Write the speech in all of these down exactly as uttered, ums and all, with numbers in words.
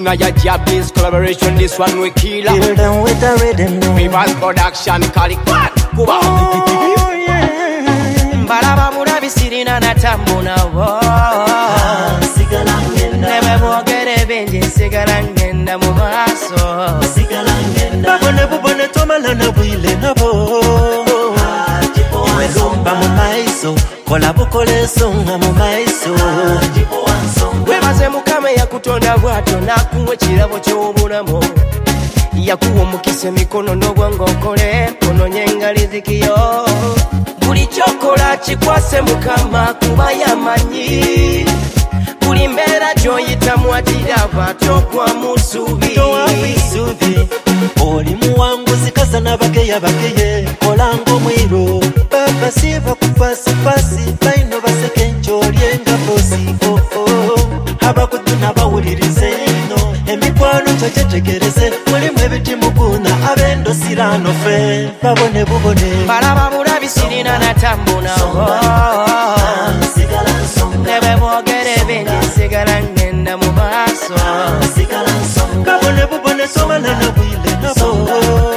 Tuna ya Jabbies collaboration, this one we kill. Kill them with a rhythm. Reverse production, call it what? Kuba. Oh yeah. Mbalaba mulabi sirina natambo nawo. Sigala ngenda. Nebe mwogere benji sigala ngenda mu maaso. Sigala ngenda. Babone bubone tomala na bwile nabo. Wezomba mu maiso. Kola bukole songa mu maiso. Webaze mukama yakutonda bwato nakuwa kirabo ky'obulamu. Yakuwa omukisa emikono n'obwongo okole ononye engali zikiyo. Buli kyokola kikwase mukama kuba yamanyi. Buli mbeera gy'oyitamu atira bwato kwa musubi. Towa bisubi. Oli muwanguzi kasa n'abageya bageye. Kola ng'omwiro. Baba siva kufasi fasi. Baino baseke njolyenga bosi. Oh oh. Abakutuna bawulirize ino. Emikwano kyotetegereze. Mulimu ebiti muguna abendo sirano fe. Babone bubone. Balaba bulabi sirina natambo nawo. Sigala nsonga. Nebe mwogere benji sigala ngenda mu maaso. Sigala nsonga. Babone bubone somala na bwile nabo.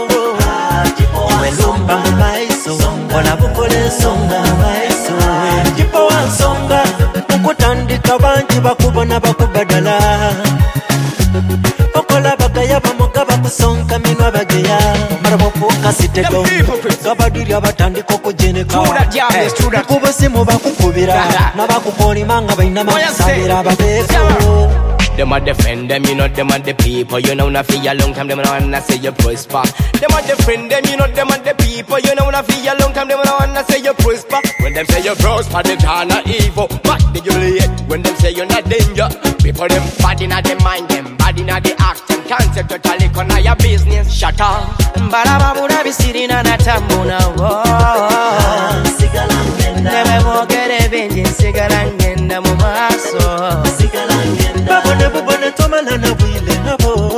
Welumba mu maiso. Kola bukole songa mu maiso. Jipo wa nsonga. Mukutandika banji bakubona bakubadala. Okola bagaya bamugaba kusonka minwa bageya. Marabofuka sitego. Gabadiri abatandika okujeneka. Kuba simu bakukubira. Nabakukoli manga baina makusabira babeeko. Them a defend them, you know them are the people. You know na for a long time, them no wanna say you prosper. Them a defend them, you know them are the people. You know na for a long time, them no wanna say you prosper. When them say you prosper, they turn a evil. But they humiliate when them say you're not danger. People them bad inna them mind, them bad inna the act. Them can't say totally corner your business. Shut up. Mbalaba bulabi sirina natambo nawo. Sigala ngenda. Nebe mwogere benji sigala ngenda mu maaso. Sigala ngenda. Babone bubone tomala na bwile nabo.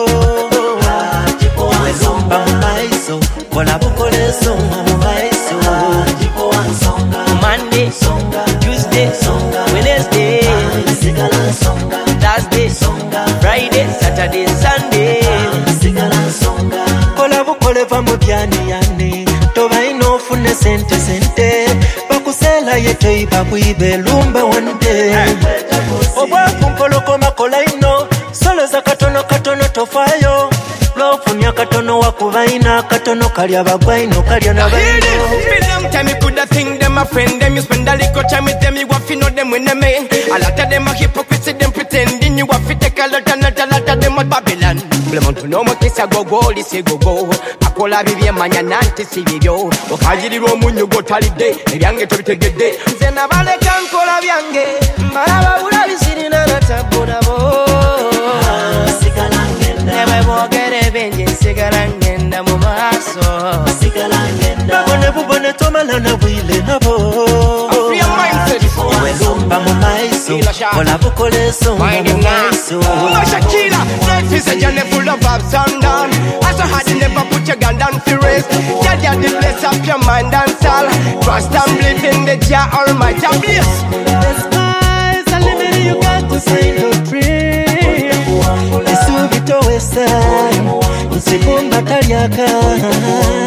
Wezomba mu maiso. Kola bukole songa mu maiso. Jipo wa nsonga. Monday, Songa. Tuesday, Songa. Wednesday, Sigala songa. Thursday, Songa. Friday, Saturday, Sunday. Sigala nsonga. Kola bukole va mu byani yani. Toba ino fune sente sente. Bakusela yete ibakwibe lumba wande. Obwafu mpoloko makola ino. Solo za katono katono tofayo. Lofunya katono wakuvaina. Katono kalya bagwaino kalya na baino. Been long time you coulda think them a friend them. You spend a little time with them, you have to know them when they mean. A lot of them are hypocrites, them pretending. You have to take a lot and not a lot of them at Babylon. Blemon to know what is a go go, this a go go. Akola bibi manya nanti si video. Okajiri romunyo go holiday. Ebyange to take a day. Zena bale kankola byange. Mbalaba bulabi sirina natambo nawo. Sigala ngenda. Nebe mwogere benji sigala ngenda mu maaso. Sigala ngenda. Babone bubone tomala na bwile nabo. Free your mindset. Wezomba mu maiso. Kola bukole songa mu maiso. Shakira, life is a journey full of ups and downs. As a hard, you never put your gun down for rest. Yeah, yeah, the place up your mind and soul. Trust and believe in the Jah Almighty. Bless. The sky's the limit, you got to say no dream. Isubito wesa, isibumba kalyaka.